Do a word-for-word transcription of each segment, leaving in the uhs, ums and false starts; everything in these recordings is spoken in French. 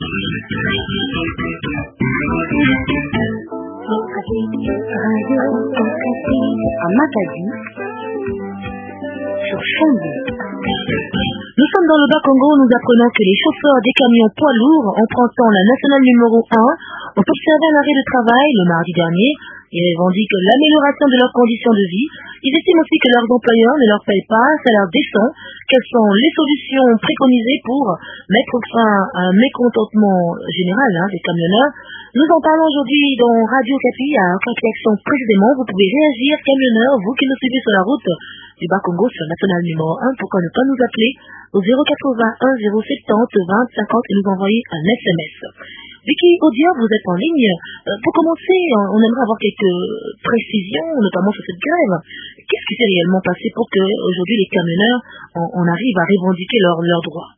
Nous sommes dans le Bas-Congo, nous apprenons que les chauffeurs des camions poids lourds empruntant la nationale numéro un ont observé un arrêt de travail le mardi dernier. Ils revendiquent l'amélioration de leurs conditions de vie. Ils estiment aussi que leurs employeurs ne leur payent pas un salaire décent. Quelles sont les solutions préconisées pour mettre fin à un mécontentement général hein, des camionneurs? Nous en parlons aujourd'hui dans Radio Capi à Capi-Action précisément. Vous pouvez réagir, camionneurs, vous qui nous suivez sur la route du Bas-Congo sur national numéro un. Pourquoi ne pas nous appeler au zéro quatre-vingt-un zéro soixante vingt cinquante et nous envoyer un S M S. Vicky Audia, vous êtes en ligne. Euh, pour commencer, on aimerait avoir quelques précisions, notamment sur cette grève. Qu'est-ce qui s'est réellement passé pour que aujourd'hui les camionneurs on, on arrive à revendiquer leurs leurs droits?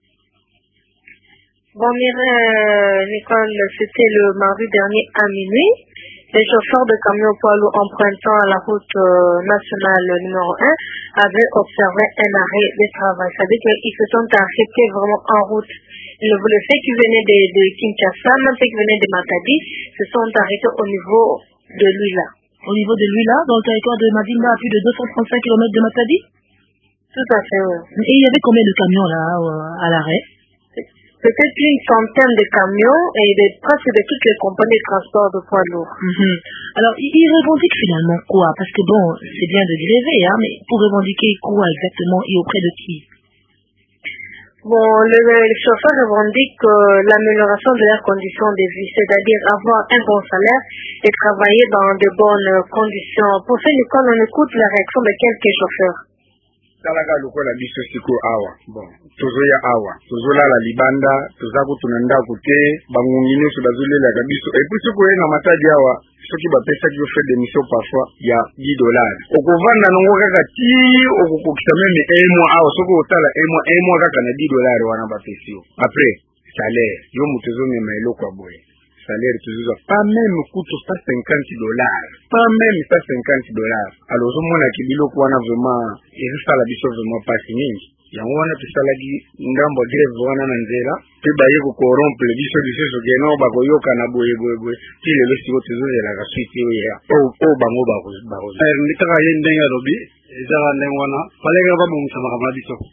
Bon, Mireille, Nicole, c'était le mardi dernier à minuit. Les chauffeurs de camions poids lourds empruntant la route euh, nationale numéro un avaient observé un arrêt de travail. Ça veut dire qu'ils se sont arrêtés vraiment en route. Le, le fait qu'ils venaient de, de Kinshasa, même ceux qui venaient de Matadi, se sont arrêtés au niveau de Luila. Au niveau de Luila, dans le territoire de Madinda, à plus de deux cent trente-cinq kilomètres de Matadi? Tout à fait, oui. Et il y avait combien de camions là à l'arrêt? Peut-être une centaine de camions et de, presque de toutes les compagnies de transport de poids lourds. Mm-hmm. Alors, ils revendiquent finalement quoi? Parce que bon, c'est bien de gréver, hein, mais pour revendiquer quoi exactement et auprès de qui? Bon, le, les chauffeurs revendiquent euh, l'amélioration de leurs conditions de vie, c'est-à-dire avoir un bon salaire et travailler dans de bonnes conditions. Pour faire l'école, on écoute la réaction de quelques chauffeurs. Talaga lokola biso siko awa bon tozoya awa tozolala libanda tozaku tunanda kute bangungi nyonso bazolela biso et puis siko na matadi awa soki bapesaki yo fait d'émission parfois ya dix dollars okovanda nango kaka ti okokokisa meme un mois awa soki otala un mois un mois kaka na dix dollars wana bapesi yo après salaire yo moto ozomema eloko ya boye salaire toujours pas même coûte cent cinquante dollars pas même cent cinquante dollars alors ozomona ki biloko wana vraiment ezosala biso vraiment pasi mingi yango wana tosalaki ngambo grève wana na nzela mpe baye kokorompre biso lisusu keno bakoyoka na boye boye boye ti lelo siko tozozelaka suite oyo oyo bango bakozmitaka ye ndenge alobi ezaka ndenge wana baleka babongisa makambo na biso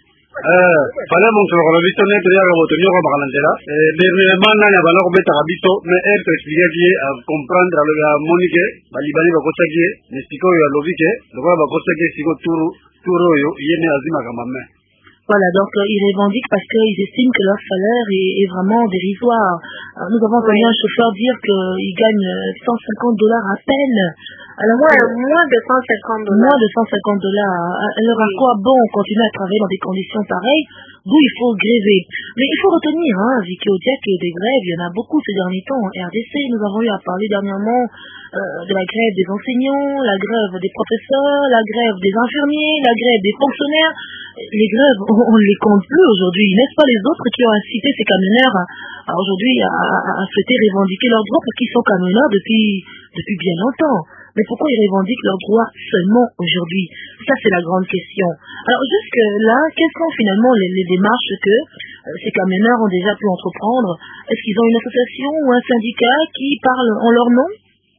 fale mongisa na biso nete yaka moto nyoko bakala nzela dernièrement nani abanda kobetaka biso mais elle toexplikaki ye a comprendre alobi amoni ke balibani bakosaki ye mais sikoyo alobi ke lokola bakosaki ye siko turu turu oyo ye ne azwi makambo me. Voilà, donc euh, ils revendiquent parce qu'ils estiment que leur salaire est, est vraiment dérisoire. Alors, nous avons entendu oui. un chauffeur dire qu'il gagne cent cinquante dollars à peine. Alors, ouais, euh, moins de cent cinquante dollars. Moins de cent cinquante dollars. Alors, oui. à quoi bon continuer à travailler dans des conditions pareilles, d'où il faut gréver. Mais il faut retenir, hein, Vicky Audia, que des grèves, il y en a beaucoup ces derniers temps. En R D C, nous avons eu à parler dernièrement euh, de la grève des enseignants, la grève des professeurs, la grève des infirmiers, la grève des fonctionnaires. Les grèves, on ne les compte plus aujourd'hui. N'est-ce pas les autres qui ont incité ces camionneurs à, à aujourd'hui à, à, à souhaiter revendiquer leurs droits parce qu'ils sont camionneurs depuis, depuis bien longtemps. Mais pourquoi ils revendiquent leurs droits seulement aujourd'hui? Ça, c'est la grande question. Alors, jusque-là, quelles sont finalement les, les démarches que euh, ces camionneurs ont déjà pu entreprendre? Est-ce qu'ils ont une association ou un syndicat qui parle en leur nom?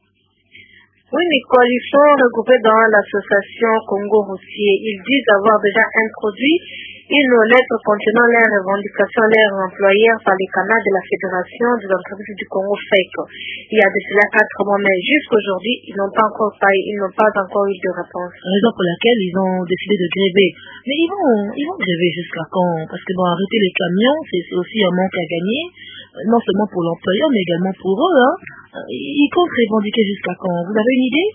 Oui, Nicole, ils sont regroupés dans l'association Congo Routier. Ils disent avoir déjà introduit une lettre contenant leurs revendications, leurs employeurs par les canaux de la Fédération des entreprises du Congo F E C. Il y a de cela quatre mois, mais jusqu'aujourd'hui, ils n'ont pas encore pas, ils n'ont pas encore eu de réponse. Raison pour laquelle ils ont décidé de gréver. Mais ils vont, ils vont gréver jusqu'à quand? Parce que bon, arrêter les camions, c'est aussi un manque à gagner, non seulement pour l'employeur, mais également pour eux, hein. Ils comptent revendiquer jusqu'à quand? Vous avez une idée?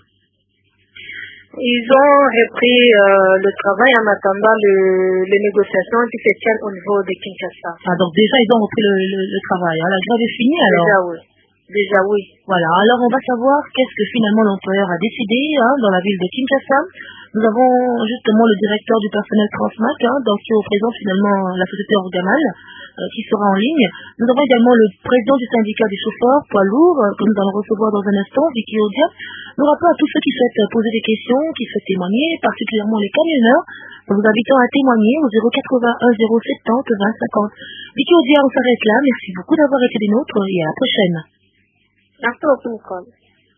Ils ont repris euh, le travail en attendant le, les négociations qui se tiennent au niveau de Kinshasa. Ah, donc déjà ils ont repris le, le, le travail, hein. La grève est finie alors? Déjà oui. Déjà oui. Voilà, alors on va savoir qu'est-ce que finalement l'employeur a décidé hein, dans la ville de Kinshasa. Nous avons justement le directeur du personnel Transmac, hein, donc qui représente finalement la société Orgamal. euh, qui sera en ligne. Nous avons également le président du syndicat des chauffeurs poids lourds euh, que nous allons recevoir dans un instant, Vicky Odia. Nous rappelons à tous ceux qui souhaitent euh, poser des questions, qui souhaitent témoigner, particulièrement les camionneurs. Nous vous invitons à témoigner au zéro quatre-vingt-un zéro soixante vingt cinquante. Vicky Odia, on s'arrête là. Merci beaucoup d'avoir été des nôtres et à la prochaine. Merci beaucoup, Nicole.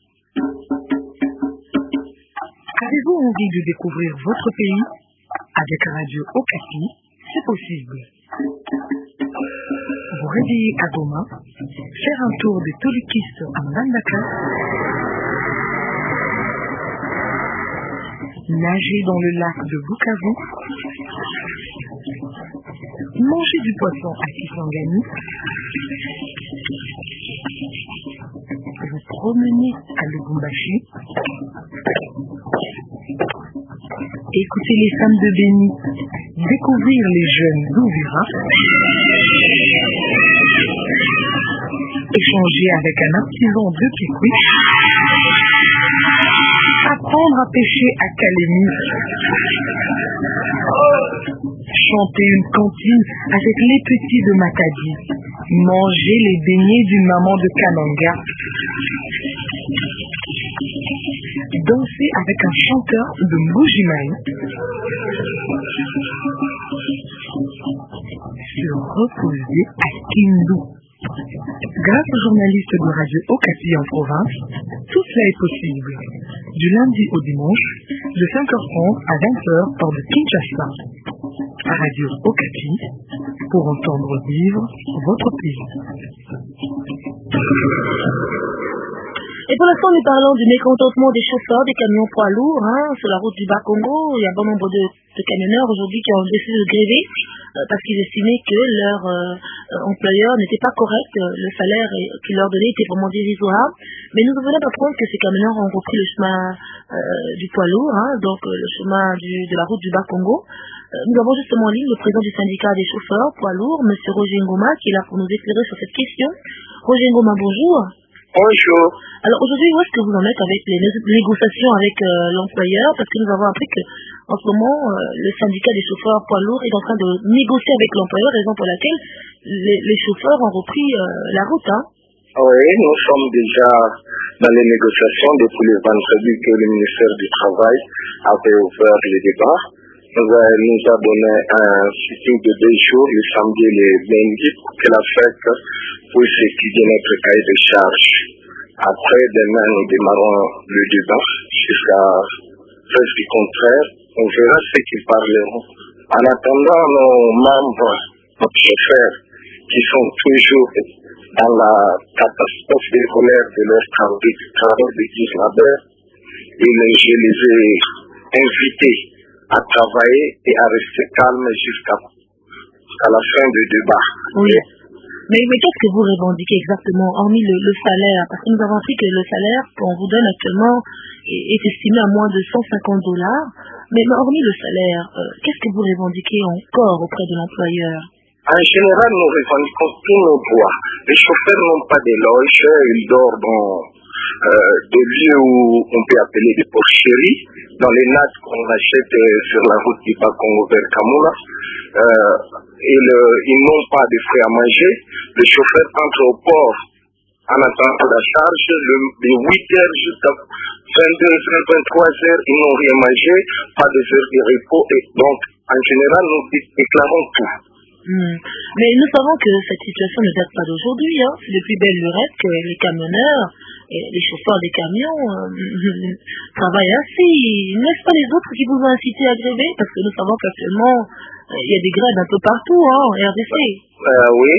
Avez-vous envie de découvrir votre pays? Avec Radio Okapi, c'est possible. Vous réveiller à Goma, faire un tour de Tolikis en Bandaka, nager dans le lac de Bukavu, manger du poisson à Kisangani, vous promener à Lubumbashi, écouter les femmes de Béni, découvrir les jeunes d'Ouvira, échanger avec un artisan de Kikwi, apprendre à pêcher à Kalemi, chanter une cantine avec les petits de Matadi, manger les beignets d'une maman de Kananga, danser avec un chanteur de Mbujimaï, se reposer à Kindu. Grâce aux journalistes de Radio Okapi en province, tout cela est possible. Du lundi au dimanche, de cinq heures trente à vingt heures hors de Kinshasa. Radio Okapi, pour entendre vivre votre pays. Et pour l'instant, nous parlons du mécontentement des chauffeurs des camions poids lourds hein, sur la route du Bas-Congo. Il y a bon nombre de, de camionneurs aujourd'hui qui ont décidé de gréver euh, parce qu'ils estimaient que leur euh, employeur n'était pas correct. Le salaire qu'il leur donnait était vraiment dérisoire. Mais nous venons d'apprendre que ces camionneurs ont repris le chemin euh, du poids lourd, hein, donc euh, le chemin du, de la route du Bas-Congo. Euh, nous avons justement en ligne le président du syndicat des chauffeurs poids lourds, M. Roger Ngoma, qui est là pour nous éclairer sur cette question. Roger Ngoma, bonjour. Bonjour. Alors aujourd'hui, où est-ce que vous en êtes avec les négociations avec euh, l'employeur? Parce que nous avons appris que en ce moment, euh, le syndicat des chauffeurs poids lourds est en train de négocier avec l'employeur, raison pour laquelle les, les chauffeurs ont repris euh, la route. Hein. Oui, nous sommes déjà dans les négociations depuis le vendredi que le ministère du Travail avait ouvert les débats. Nous a, nous a donné un sitting de deux jours, le samedi et le lundi, pour que la F E C puisse étudier notre cahier de charge. Après, demain, nous démarrons le débat jusqu'à preuve du contraire. On verra ce qu'ils parleront. En attendant, nos membres, nos chauffeurs, qui sont toujours dans la catastrophe des colères de leur travail, du travail de dix labeurs, et je les ai invités à travailler et à rester calme jusqu'à jusqu'à la fin du débat. Oui. Mais, mais qu'est-ce que vous revendiquez exactement, hormis le, le salaire? Parce que nous avons appris que le salaire qu'on vous donne actuellement est, est estimé à moins de cent cinquante dollars. Mais, mais hormis le salaire, euh, qu'est-ce que vous revendiquez encore auprès de l'employeur? En général, nous revendiquons tous nos droits. Les chauffeurs n'ont pas de loge, ils dorment dans euh, des lieux où on peut appeler des porcheries, dans les nattes qu'on achète sur la route du Bas-Congo vers Kamula. Euh, ils, ils n'ont pas de frais à manger. Les chauffeurs entrent au port en attendant la charge, le, de huit heures jusqu'à vingt-deux heures, vingt-trois heures, ils n'ont rien mangé, pas de heures de repos. Et donc, en général, nous déclarons tout. Hmm. Mais nous savons que cette situation ne date pas d'aujourd'hui. Hein. C'est depuis belle lurette que les camionneurs et les chauffeurs des camions euh, travaillent ainsi. N'est-ce pas les autres qui vous ont incité à gréver? Parce que nous savons qu'actuellement, il euh, y a des grèves un peu partout hein, en R D C. Euh, oui.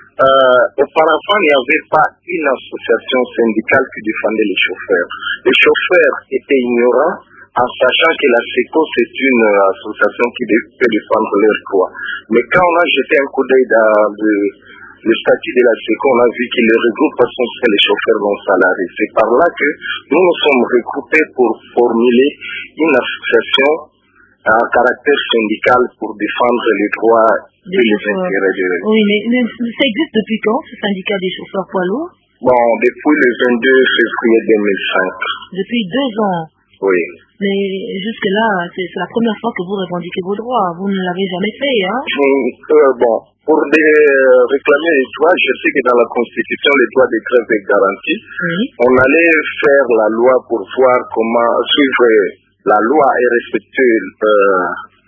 Euh, auparavant, il n'y avait pas une association syndicale qui défendait les chauffeurs. Les chauffeurs étaient ignorants, en sachant que la SECO, c'est une association qui peut défendre leurs droits. Mais quand on a jeté un coup d'œil dans le, le statut de la SECO, on a vu que les regroupements sont faits les chauffeurs non salariés. C'est par là que nous nous sommes regroupés pour formuler une association à caractère syndical pour défendre les droits et les intérêts des Oui, mais, mais ça existe depuis quand, ce syndicat des chauffeurs poids lourds? Bon, depuis le vingt-deux février deux mille cinq. Depuis deux ans. Oui. Mais jusque-là, c'est la première fois que vous revendiquez vos droits. Vous ne l'avez jamais fait, hein? euh, Bon, pour des, euh, réclamer les droits, je sais que dans la Constitution, les droits des grèves est garanti. Oui. On allait faire la loi pour voir comment suivre la loi et respecter euh,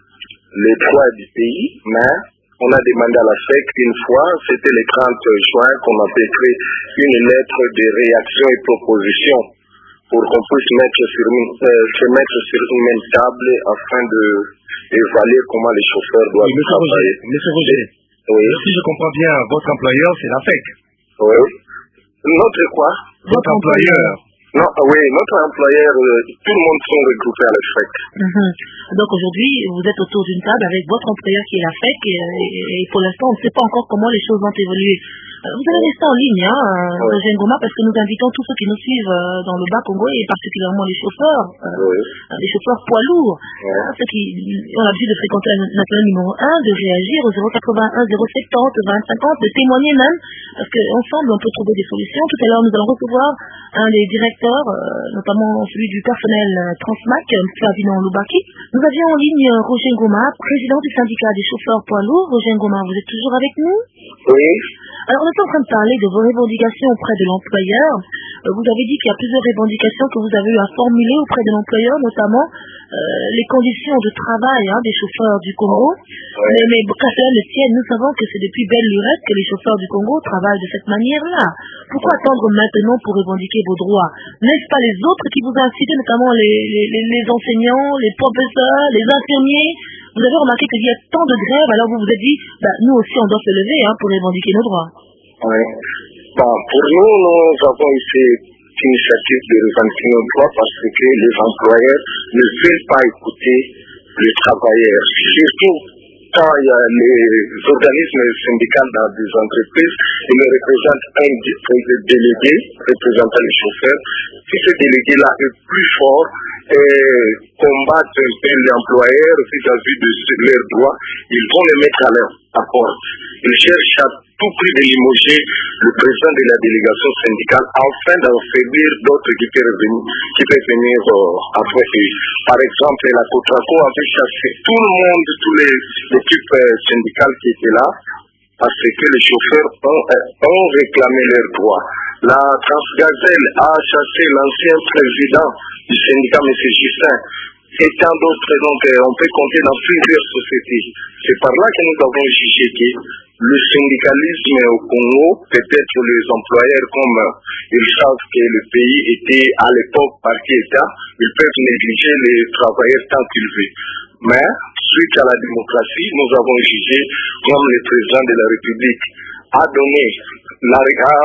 les droits du pays, mais on a demandé à la F E C une fois, c'était le trente juin, qu'on a écrit une lettre de réaction et proposition pour qu'on puisse mettre sur, euh, se mettre sur une même table afin de évaluer comment les chauffeurs doivent oui, travailler. Monsieur Roger, oui. Si je comprends bien, votre employeur, c'est la F E C. Oui. Notre quoi? Votre employeur. Non, oui, notre employeur, euh, tout le monde sont regroupés à la F E C. Mm-hmm. Donc aujourd'hui, vous êtes autour d'une table avec votre employeur qui est la F E C et, et, et pour l'instant, on ne sait pas encore comment les choses vont évoluer. Vous allez rester en ligne, hein, oui. Roger Ngoma, parce que nous invitons tous ceux qui nous suivent euh, dans le Bas-Congo et particulièrement les chauffeurs, euh, oui. les chauffeurs poids lourds, oui. hein, ceux qui ont l'habitude de fréquenter la nationale numéro un, de réagir au zéro quatre-vingt-un zéro soixante vingt cinquante, de témoigner même, parce qu'ensemble on peut trouver des solutions. Tout à l'heure, nous allons recevoir un des directeurs, euh, notamment celui du personnel euh, Transmac, M. Ferdinand Loubaki. Nous avions en ligne euh, Roger Ngoma, président du syndicat des chauffeurs poids lourds. Roger Ngoma, vous êtes toujours avec nous? Oui. Alors, on est en train de parler de vos revendications auprès de l'employeur. Euh, vous avez dit qu'il y a plusieurs revendications que vous avez eu à formuler auprès de l'employeur, notamment euh, les conditions de travail hein, des chauffeurs du Congo. Ouais. Mais, mais qu'à cela ne tienne, nous savons que c'est depuis belle lurette que les chauffeurs du Congo travaillent de cette manière-là. Pourquoi attendre maintenant pour revendiquer vos droits? N'est-ce pas les autres qui vous incitent, notamment les, les, les enseignants, les professeurs, les infirmiers? Vous avez remarqué qu'il y a tant de grèves, alors vous vous êtes dit, bah, nous aussi on doit se lever hein, pour revendiquer nos droits. Oui. Bon, pour nous, nous avons eu cette initiative de revendiquer nos droits parce que les employeurs ne veulent pas écouter les travailleurs. Surtout quand il y a les organismes syndicaux dans des entreprises, ils ne représentent un délégué représentant les chauffeurs. Si ce délégué-là est plus fort et combattre un peu les employeurs vis-à-vis de leurs droits, ils vont les mettre à leur apport. Ils cherchent à tout prix de limoger le président de la délégation syndicale afin d'affaiblir d'autres qui peuvent venir, qui peuvent venir euh, après eux. Par exemple, la Cotraco avait chassé tout le monde, tous les équipes euh, syndicales qui étaient là, parce que les chauffeurs ont, euh, ont réclamé leurs droits. La Transgazelle a chassé l'ancien président du syndicat, M. Justin, et tant d'autres, donc euh, on peut compter dans plusieurs sociétés. C'est par là que nous avons jugé que le syndicalisme au Congo, peut-être les employeurs, comme euh, ils savent que le pays était à l'époque parti État, ils peuvent négliger les travailleurs tant qu'ils veulent. Mais, suite à la démocratie, nous avons jugé, comme le président de la République a donné la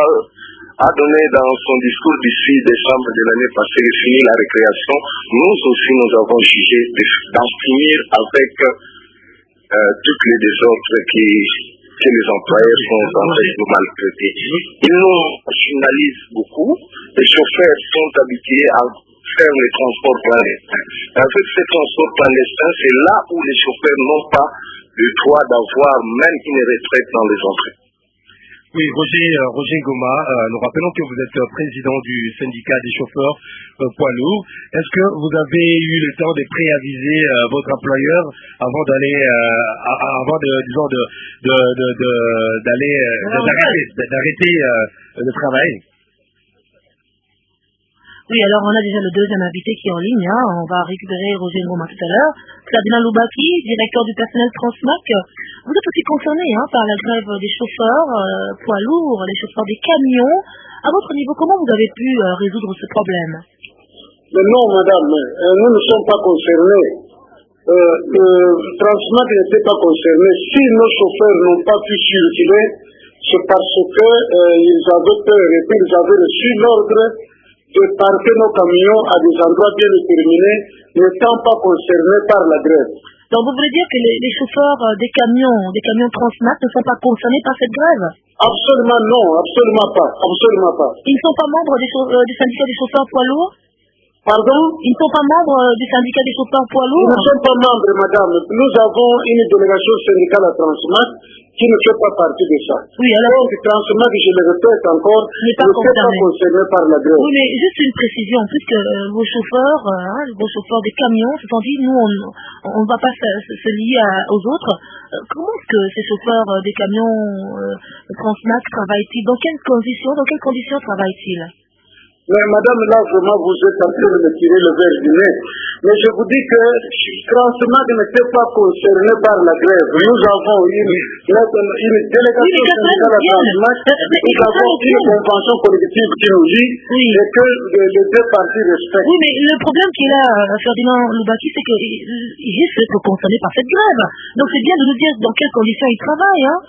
a donné dans son discours du six décembre de l'année passée, de finir la récréation, nous aussi nous avons jugé d'en finir avec euh, toutes les désordres qui, que les employeurs sont en train de maltraiter. Ils nous finalisent beaucoup, les chauffeurs sont habitués à faire les transports clandestins. Avec ces transports clandestins, c'est là où les chauffeurs n'ont pas le droit d'avoir même une retraite dans les entreprises. Oui, Roger, euh, Roger Ngoma, euh, nous rappelons que vous êtes euh, président du syndicat des chauffeurs euh, poids lourds. Est-ce que vous avez eu le temps de préaviser euh, votre employeur avant d'aller, euh, avant de, disons, de, de, de, de d'aller, euh, d'arrêter, d'arrêter euh, le travail? Oui, alors on a déjà le deuxième invité qui est en ligne. Hein. On va récupérer Roger Ngoma tout à l'heure. Ferdinand Loubaki, directeur du personnel Transmac. Vous êtes aussi concerné hein, par la grève des chauffeurs euh, poids lourds, les chauffeurs des camions. À votre niveau, comment vous avez pu euh, résoudre ce problème? Mais non, madame, euh, nous ne sommes pas concernés. Euh, le Transmac n'était pas concerné. Si nos chauffeurs n'ont pas pu circuler, c'est parce qu'ils euh, avaient peur et puis ils avaient reçu l'ordre de parquer nos camions à des endroits bien déterminés, n'étant pas concernés par la grève. Donc vous voulez dire que les, les chauffeurs des camions, des camions Transmac ne sont pas concernés par cette grève? Absolument non, absolument pas, absolument pas. Ils ne sont pas membres des, euh, du syndicat des chauffeurs poids lourds? Pardon? Ils ne sont pas membres du syndicat des chauffeurs poids lourds? Nous ne sommes pas membres, madame. Nous avons une délégation syndicale à Transmat qui ne fait pas partie de ça. Oui, alors... Donc, Transmat, je le répète encore, ne pas n'est pas concerné par la grève. Oui, mais juste une précision, puisque euh, vos chauffeurs, euh, hein, vos chauffeurs des camions, se sont dit, nous, on ne va pas se, se lier à, aux autres. Euh, comment est-ce que ces chauffeurs euh, des camions euh, Transmat travaillent-ils? Dans quelles conditions, dans quelles conditions travaillent-ils? Mais madame, là, vraiment, vous êtes en train de me tirer le verre du nez. Mais je vous dis que Transmat n'était pas concerné par la grève. Nous avons une, une délégation syndicale à Transmat, nous avons une convention collective qui nous dit oui. et que les deux parties respectent. Oui, mais le problème qui est là, Ferdinand Loubaki, c'est qu'ils risquent d'être concernés par cette grève. Donc c'est bien de nous dire dans quelles conditions ils travaillent, hein.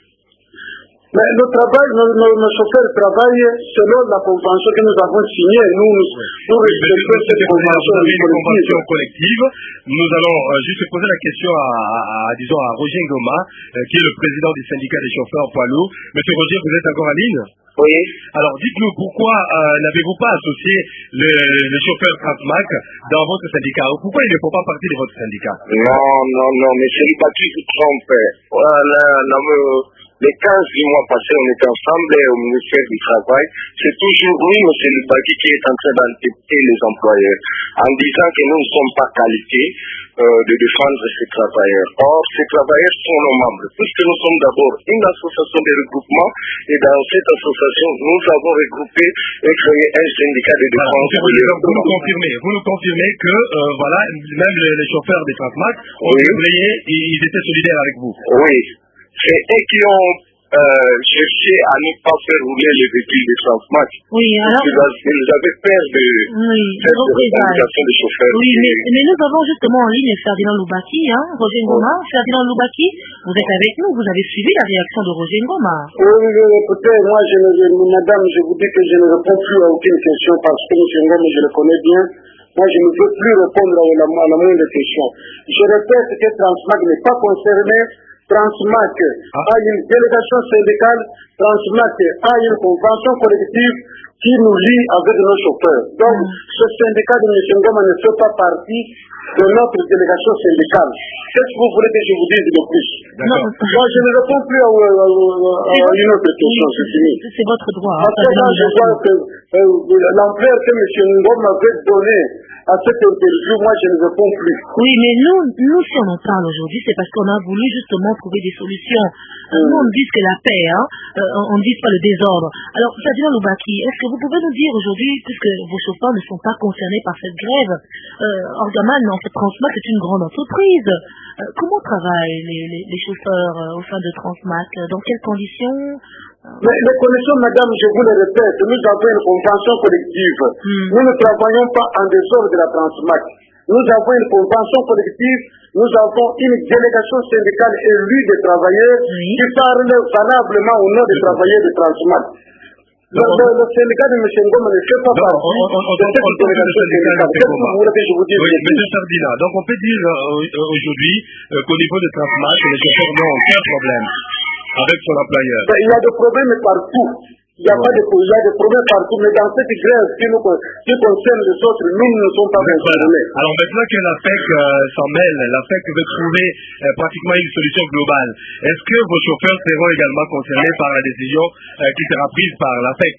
Mais le travail, nos, nos, nos chauffeurs travaillent selon la convention que nous avons signée. Nous, nous respectons cette convention collective. collective. Nous allons euh, juste poser la question à, à, à disons, à Roger Ngoma, euh, qui est le président du syndicat des chauffeurs poids lourds. Monsieur Roger, vous êtes encore en ligne? Oui. Alors, dites-nous pourquoi euh, n'avez-vous pas associé le, le chauffeur Transmat dans votre syndicat? Pourquoi il ne faut pas partie de votre syndicat? Non, non, non, monsieur Loubaki vous trompe. Voilà, non, mais... Les quinze du mois passés, on était ensemble au ministère du Travail. C'est toujours lui, M. Loubaki, qui est en train d'interpeller les employeurs en disant que nous ne sommes pas qualifiés euh, de défendre ces travailleurs. Or, ces travailleurs sont nos membres, puisque nous sommes d'abord une association de regroupement et dans cette association, nous avons regroupé et créé un syndicat de défense. Voilà, vous, nous confirmez, vous nous confirmez que euh, voilà, même les, les chauffeurs des Transmat ont oui. Relayé, ils étaient solidaires avec vous. Oui. C'est eux qui ont euh, cherché à ne pas faire rouler les véhicules de Transmat. Oui, alors... Ils avaient peur de oui, cette revendication des chauffeurs. Oui, mais, mais nous avons justement en ligne Ferdinand Loubaki, hein, Roger Ngoma. Oui. Ferdinand Loubaki, vous êtes avec nous, vous avez suivi la réaction de Roger Ngoma. Oui, oui, écoutez, moi, je ne, madame, je vous dis que je ne réponds plus à aucune question parce que M. Ngoma, je le connais bien. Moi, je ne veux plus répondre à la, à la moindre question. Je répète que Transmat n'est pas concerné. Transmat ah. a une délégation syndicale, Transmat a une convention collective qui nous lie avec nos chauffeurs. Donc, mm. ce syndicat de M. Ngoma ne fait pas partie de notre délégation syndicale. Qu'est-ce que vous voulez que je vous dise de plus? Non, moi, je ne réponds plus à, à, à, à une autre question, c'est fini. C'est votre droit. Parce que moi, je vois que euh, l'ampleur que M. Ngoma avait donnée à cette interview, moi, je ne réponds plus. Oui, mais nous, nous, si on en parle aujourd'hui, c'est parce qu'on a voulu justement trouver des solutions. Mm. Nous, on ne dit que la paix, hein, euh, on ne dit pas le désordre. Alors, Ferdinand Loubaki, est-ce que vous pouvez nous dire aujourd'hui, puisque vos chauffeurs ne sont pas concernés par cette grève, euh, Orgaman, en fait, Transmat est une grande entreprise. Euh, comment travaillent les, les, les chauffeurs euh, au sein de Transmat? Dans quelles conditions? Mais les conditions, madame, je vous le répète, nous avons une convention collective. Mm. Nous ne travaillons pas en dehors de la Transmat. Nous avons une convention collective, nous avons une délégation syndicale élue des travailleurs oui. qui parle valablement au nom des travailleurs de Transmat. Le, le, le syndicat de M. Ngoma ne fait pas partie de cette délégation syndicale. Qu'est-ce que vous voulez que je vous dise? Oui, M. Sardina, donc on peut dire euh, aujourd'hui euh, qu'au niveau de Transmat, les chauffeurs n'ont aucun problème avec son employeur. Il y a des problèmes partout. Il y a pas de il y a des problèmes partout, mais dans cette grève qui, nous, qui concerne les autres, nous ne sommes pas concernés. Alors maintenant que la F E C euh, s'en mêle, la F E C veut trouver euh, pratiquement une solution globale, est-ce que vos chauffeurs seront également concernés par la décision euh, qui sera prise par la F E C?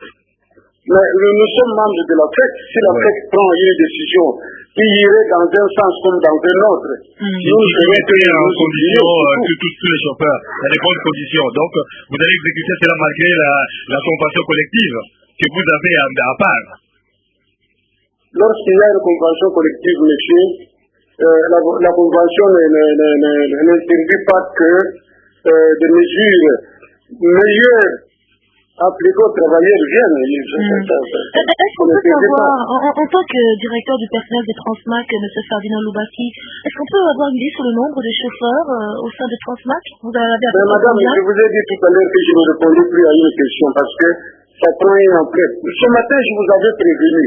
Mais nous sommes membres de la F E C. Si la ouais. F E C prend une décision qui irait dans un sens comme dans un autre, mmh. nous serons payés en condition euh, que tous, tous les chauffeurs, dans des bonnes conditions. Donc, vous allez exécuter cela malgré la, la convention collective que vous avez à, à part. Lorsqu'il y a une convention collective, monsieur, euh, la, la convention n'interdit pas que euh, des mesures meilleures appliquées aux travailleurs viennent. Mmh. Est-ce qu'on peut savoir, en, en tant que directeur du personnel de Transmat, M. Ferdinand Loubaki, est-ce qu'on peut avoir une idée sur le nombre de chauffeurs euh, au sein de Transmat? Vous avez Mais madame, je vous ai dit tout à l'heure que je ne répondais plus à une question parce que ça prend une ampleur. Ce matin, je vous avais prévenu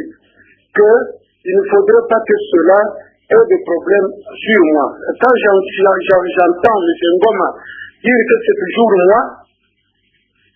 qu'il ne faudrait pas que cela ait des problèmes sur moi. Quand j'entends M. Ngoma dire que c'est toujours moi,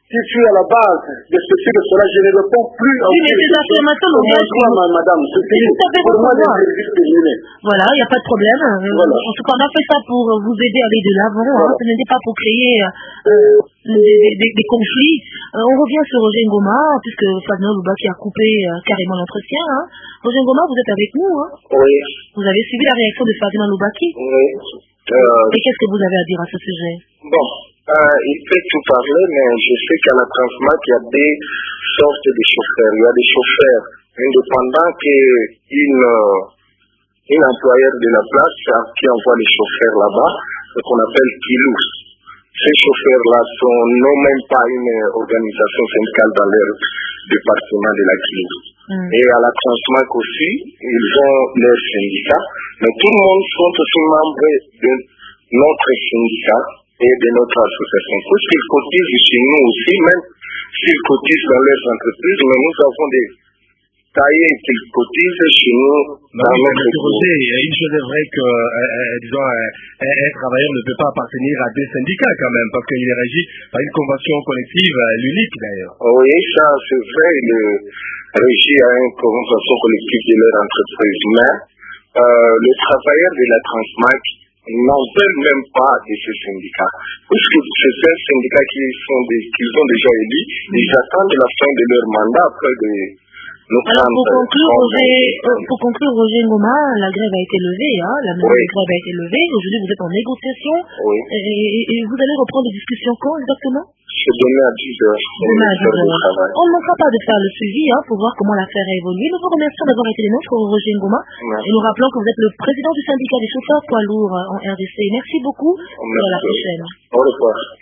qui suis à la base de ceci, de cela, je ne réponds plus à oui, mais ces affirmations n'ont rien à ma madame. C'est tout à fait pour moi votre terminé. Voilà, il n'y a pas de problème. Voilà. En tout cas, on a fait ça pour vous aider à aller de l'avant. Voilà. Hein. Ce n'était pas pour créer euh, des, des, des conflits. Euh, on revient sur Roger Ngoma, puisque Fabien Louba qui a coupé euh, carrément l'entretien. Hein. Roger Ngoma, vous êtes avec nous. Hein. Oui. Vous avez suivi la réaction de Fabien Loubaki. Oui. Euh... Et qu'est-ce que vous avez à dire à ce sujet? Bon. Euh, il peut tout parler, mais je sais qu'à la Transmat, il y a des sortes de chauffeurs. Il y a des chauffeurs indépendants qui une, une employeur de la place qui envoie les chauffeurs là-bas, ce qu'on appelle Kilous. Ces chauffeurs-là sont non même pas une organisation syndicale dans leur département de la Kilous. Mm. Et à la Transmat aussi, ils ont leur syndicat, mais tout le monde sont aussi membres de notre syndicat et de notre association. Puisqu'ils cotisent chez nous aussi, même s'ils cotisent dans leurs entreprises, mais nous avons des taillés qu'ils cotisent chez nous dans bah, notre Roger, une chose est vrai que, euh, disons, un, un travailleur ne peut pas appartenir à des syndicats quand même, parce qu'il est régi par une convention collective, euh, l'unique d'ailleurs. Oui, ça c'est vrai, le régi à une convention collective de leur entreprise, mais euh, les travailleurs de la Transmat n'en veulent même pas de ce syndicat. Puisque c'est un syndicat qui sont des, qu'ils ont déjà élus, ils attendent la fin de leur mandat après de nous Alors pour conclure, Roger, euh, pour conclure, Roger Ngoma, la grève a été levée, hein, la mesure oui. de grève a été levée. Aujourd'hui, vous êtes en négociation. Oui. Et, et, et vous allez reprendre les discussions quand exactement? C'est demain à dix heures. Demain à dix heures. On ne manquera pas de faire le suivi hein, pour voir comment l'affaire a évolué. Nous vous remercions d'avoir été les nôtres, Roger Ngoma. Merci. Et nous rappelons que vous êtes le président du syndicat des chauffeurs poids lourds en R D C. Merci beaucoup. Merci. Et à la prochaine. Au revoir.